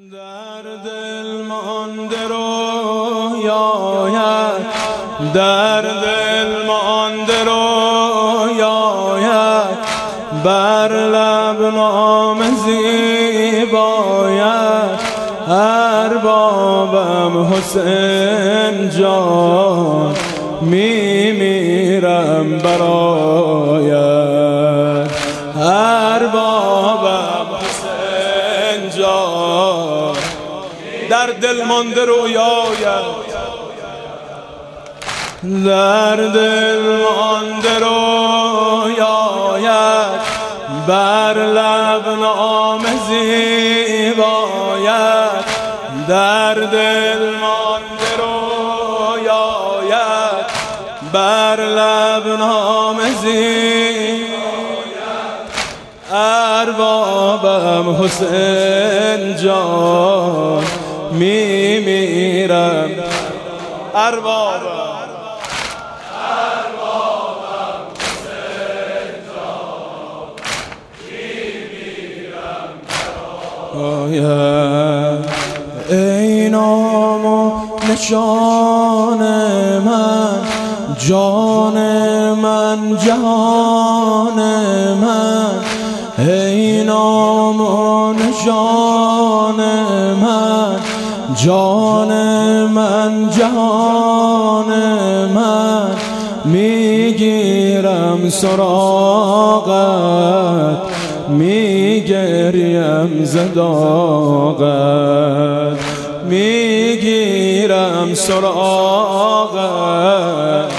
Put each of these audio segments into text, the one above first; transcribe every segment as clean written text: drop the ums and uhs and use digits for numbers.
در دل مانده رویاید، در دل مانده رویاید، بر لب نام زیباید. اربابم حسین جان، میمیرم برایت. اربابم حسین جان، در دل مانده رویاید، در دل مانده رویاید، بر لب نام زیباید. در دل مانده رویاید، بر لب نام زیباید. اربابم حسین جان، میمیرم. اربابم حسین جان، میمیرم برایت. ای نام و نشان من، جان من، جهان من. ای نام و نشان من، جان من، جهان من. میگیرم سراغت، میگریم زداغت، میگیرم سراغت.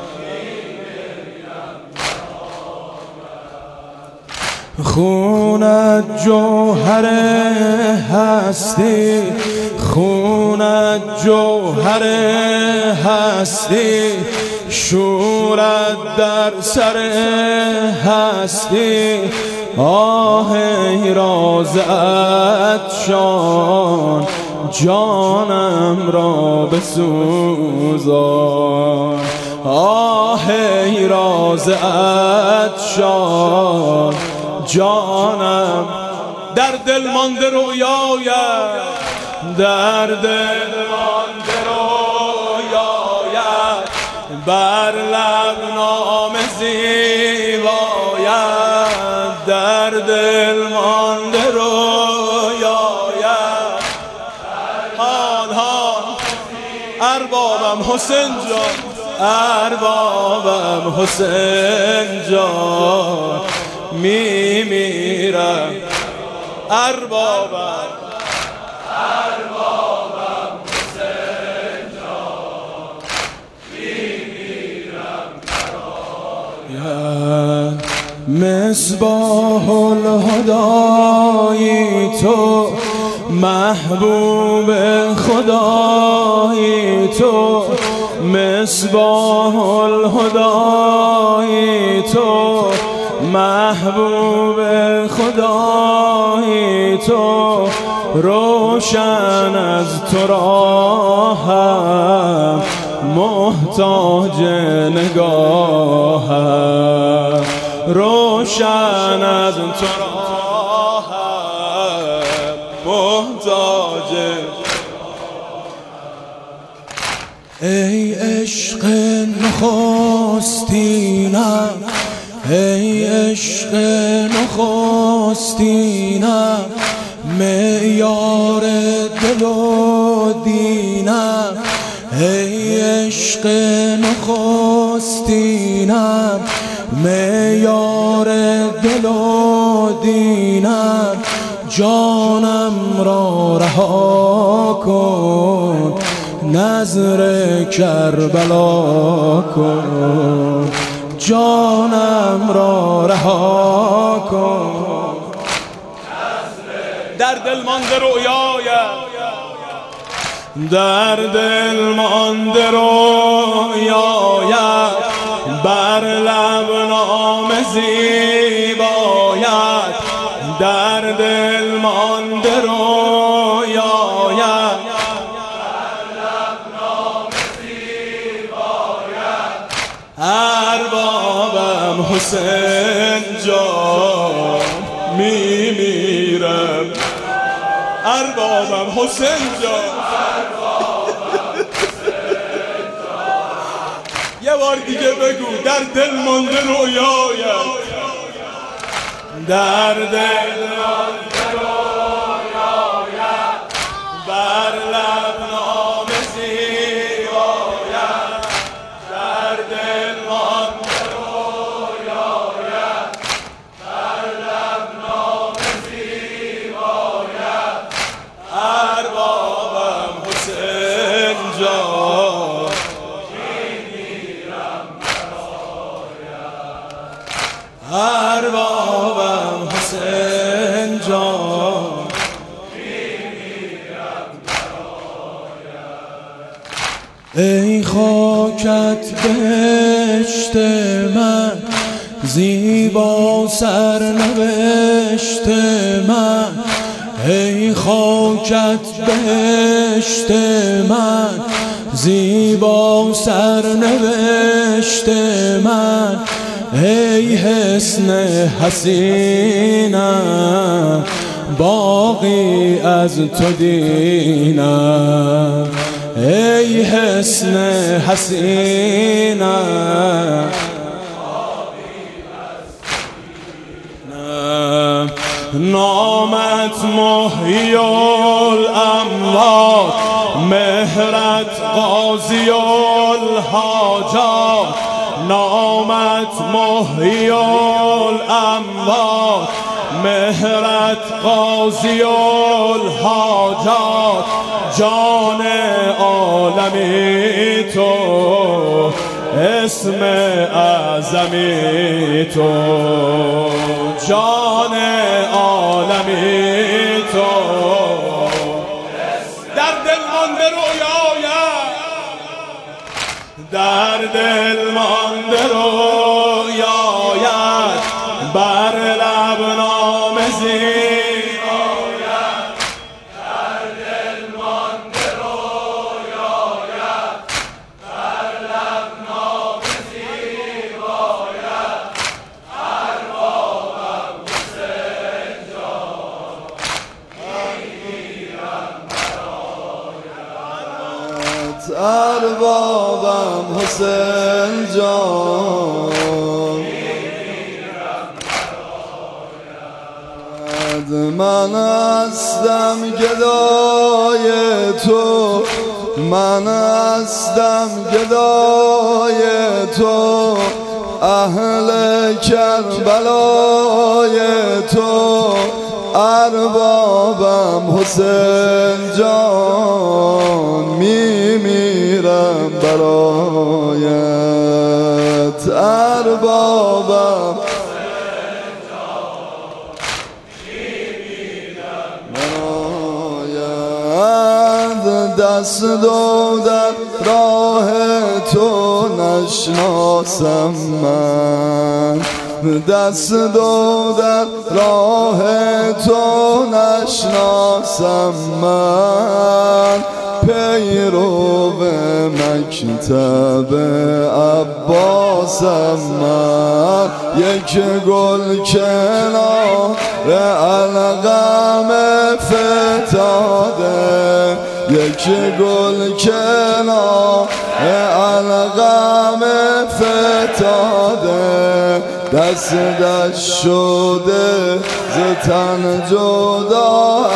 خونت جوهر هستی، خونت جوهر هستی. شورت در سر هستی، آه ای رازت شان، جانم را بسوزان. آه ای رازت شان، جانم. در دل مانده رویاید، در دل مانده رویاید، بر لب نام زیباید. در دل مانده رویاید. هان هان اربابم حسین جان، اربابم حسین جان، میمیرم. اربابم حسین جان، میمیرم برایت. مصباح الهدای تو، محبوب خدای تو. مصباح الهدای تو، محبوب خدای تو. روشن از تو راهم، محتاج نگاهم. روشن از تو راهم، محتاج. ای عشق نخستینم، ای عشق نخستینم. معیار دل و دینم، ای عشق نخستینم. معیار دل و دینم. جانم را رها کن، نظر کربلا کن. جانم را رها کن. در دل مانده رویاید، در دل مانده رویاید، بر لب نام زیباید. در دل مانده رویاید، بر لب نام زیباید. اربابم حسین جان، میمیرم. اربابم حسین جان. یه بار دیگه بگو در دل مانده رویایت، در دل مانده رویایت، بر لب نام زیبایت، در دل مانده رویایت، بر لب نام زیبایت، اربابم حسین جان. اربابم حسین جان، ای خاکت بهشت من، زیبا سرنوشت من. ای خاکت بهشت من، زیبا سرنوشت من. ای حسن حسینم، باقی از تو دینم. ای حسن حسینم، نامت محیی الاموات، مهرت قاضی الحاجات. نامت محیی الاموات، مهرت قاضی الحاجات. جان عالمی تو، اسم اعظمی تو. جان عالمی تو، در دل مانده رویایت، در دل مانده رویایت، بر لب نام زیبایت، در دل مانده رویایت، بر لب نام زیبایت، اربابم حسین جان، میمیرم برایت. اربابم حسین جان، من هستم گدای تو، من هستم گدای تو. اهل کربلای تو، اربابم حسین جان، میمیرم برایت. اربابم دست دو در راه تو نشناسم من، دست دو در راه تو نشناسم من. پیرو مکتب عباسم من، یک گل کنار علقم فتاده، یک گل کنار علقم فتاده. دست دست شده ز تن جدا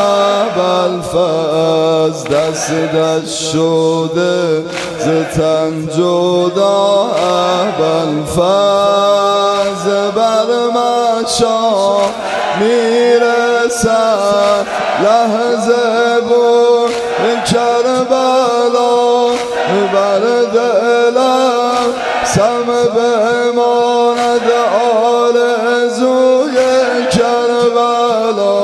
ابوالفضل، دست دست شده ز تن جدا ابوالفضل. بر مشام میرسد لحظه بود کربلا، بر دلم سم بماند آرزوی کربلا.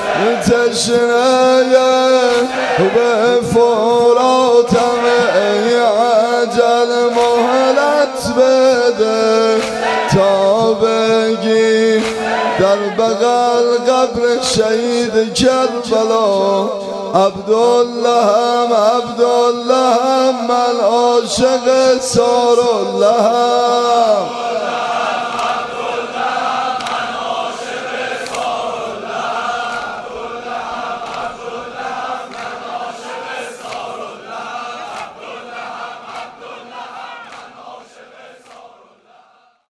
تشنه به فراتم ای عجل مهلت بده، تا بگی در بغل قبر شهید کربلا. عبداللهم عبداللهم من عاشق ساراللهم.